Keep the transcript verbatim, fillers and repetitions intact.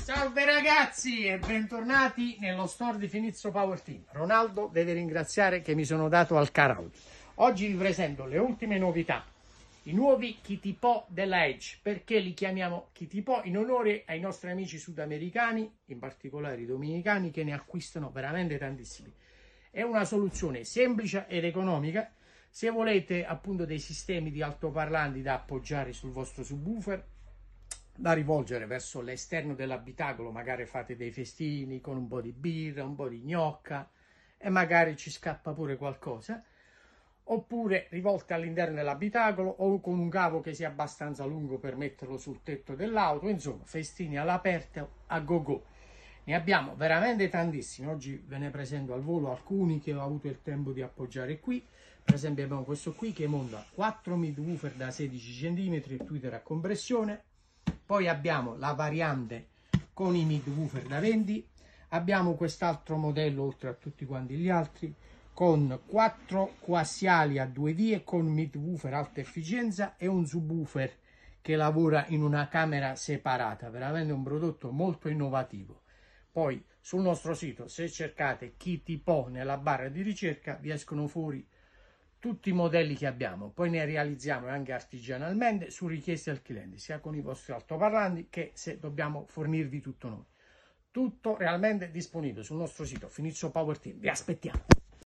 Salve ragazzi e bentornati nello store di Finizio Power Team. Ronaldo deve ringraziare che mi sono dato al car-out. Oggi vi presento le ultime novità, i nuovi Kitty-Po della Edge. Perché li chiamiamo Kitty-Po? In onore ai nostri amici sudamericani, in particolare i dominicani, che ne acquistano veramente tantissimi. È una soluzione semplice ed economica se volete appunto dei sistemi di altoparlanti da appoggiare sul vostro subwoofer, da rivolgere verso l'esterno dell'abitacolo. Magari fate dei festini con un po' di birra, un po' di gnocca e magari ci scappa pure qualcosa, oppure rivolte all'interno dell'abitacolo o con un cavo che sia abbastanza lungo per metterlo sul tetto dell'auto. Insomma, festini all'aperto a go go. Ne abbiamo veramente tantissimi. Oggi ve ne presento al volo alcuni che ho avuto il tempo di appoggiare qui. Per esempio abbiamo questo qui che monta quattro midwoofer da sedici centimetri e tweeter a compressione. Poi abbiamo la variante con i midwoofer da venti. Abbiamo quest'altro modello, oltre a tutti quanti gli altri, con quattro coassiali a due vie con midwoofer alta efficienza e un subwoofer che lavora in una camera separata. Veramente un prodotto molto innovativo. Poi sul nostro sito, se cercate Kitty-Po nella barra di ricerca, vi escono fuori tutti i modelli che abbiamo. Poi ne realizziamo anche artigianalmente su richiesta del cliente, sia con i vostri altoparlanti che se dobbiamo fornirvi tutto noi. Tutto realmente disponibile sul nostro sito Finizio Power Team. Vi aspettiamo!